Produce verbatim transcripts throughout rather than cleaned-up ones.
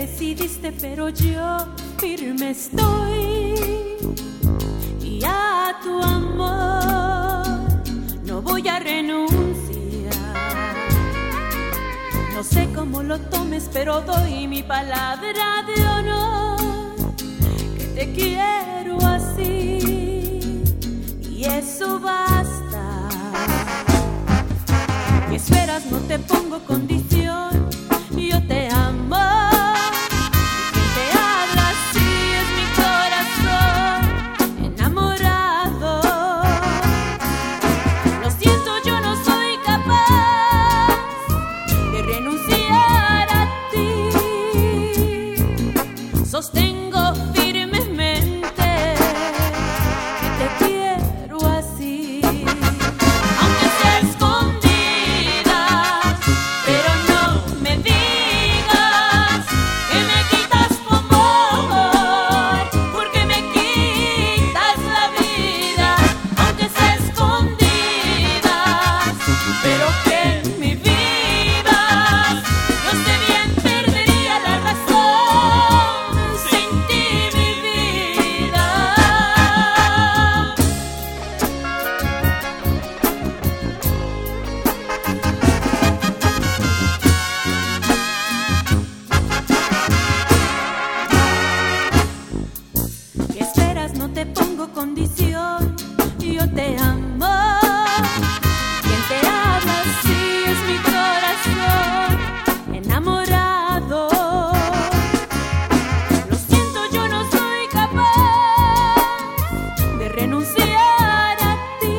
decidiste, pero yo firme estoy. Y a tu amor no voy a renunciar. No sé cómo lo tomes, pero doy mi palabra de honor, que te quiero así, y eso basta. ¿Qué esperas? No te pongo condición, yo te amo. Y quien te habla así es mi corazón enamorado. Lo siento, yo no soy capaz de renunciar a ti. Sostengo firmemente que te quiero así. Aunque sea escondidas, pero no me digas que me quitas tu amor, porque me quitas la vida. Aunque sea escondidas, pero que me vivas. Yo sé bien, perdería la razón sin ti, mi vida. ¿Qué esperas? No te pongo condición, yo te amo. Quien te habla así es mi corazón enamorado. Lo siento, yo no soy capaz de renunciar a ti.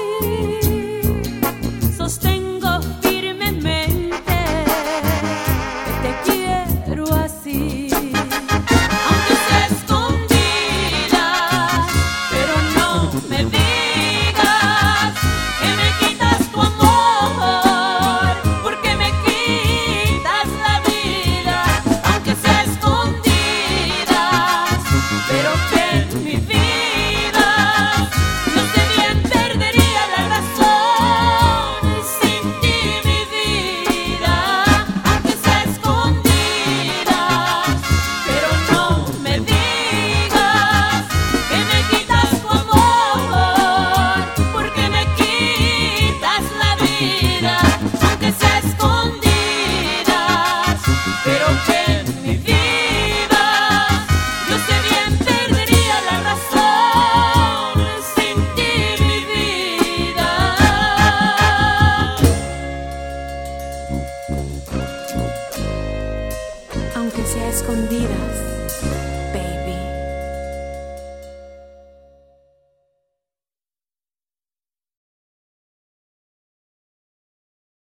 Sostengo firmemente que te quiero así. Aunque sea escondida, pero no me digas que me quitas tu amor, porque me quitas la vida. Aunque sea escondidas, pero que mi vida. Yo sé bien, perdería la razón sin ti, mi vida. Aunque sea escondidas, pero no me digas que me quitas tu amor, porque me quitas la vida. Aunque sea escondidas, pero que me vivas. Yo sé bien, perdería la razón sin ti, mi vida. Aunque sea escondidas,